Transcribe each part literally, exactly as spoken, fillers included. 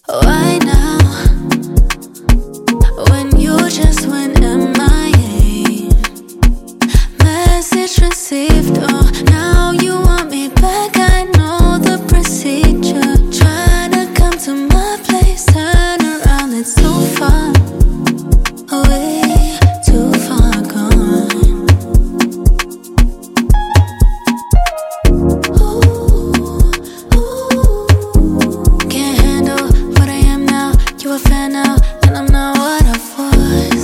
Why now? When you just went M I A. Message received, oh, now you want me back. I know the procedure. Trying to come to my place, turn around, it's too far away, too far gone. Ooh, ooh. Can't handle what I am now. You a fan now, and I'm not what I was.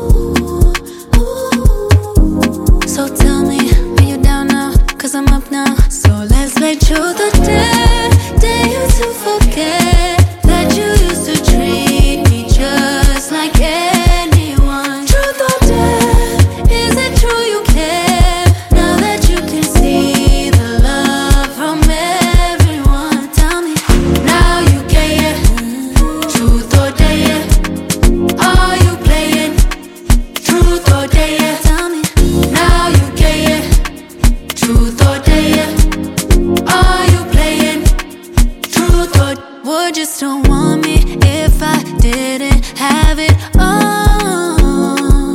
So tell me, are you down now? Cause I'm up now. So let's make truth or dare. Dare you to forget that you used to treat me just like anyone. Truth or dare, is it true you care? Now that you can see the love from everyone. Tell me, now you get it. Truth or dare, are you playing? Truth or dare, tell me, now you get it. Truth or dare, are you playing? Truth or would you still want me if I didn't have it all?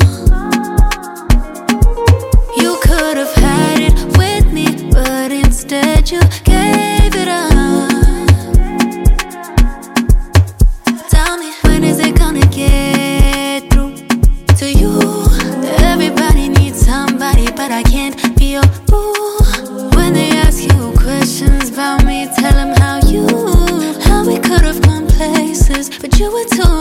You could have had it with me, but instead you gave it up. Tell me, when is it gonna get through to you? Everybody needs somebody, but I can't be your boo. When they ask you questions about me, tell them how you, how we could have gone places, but you were too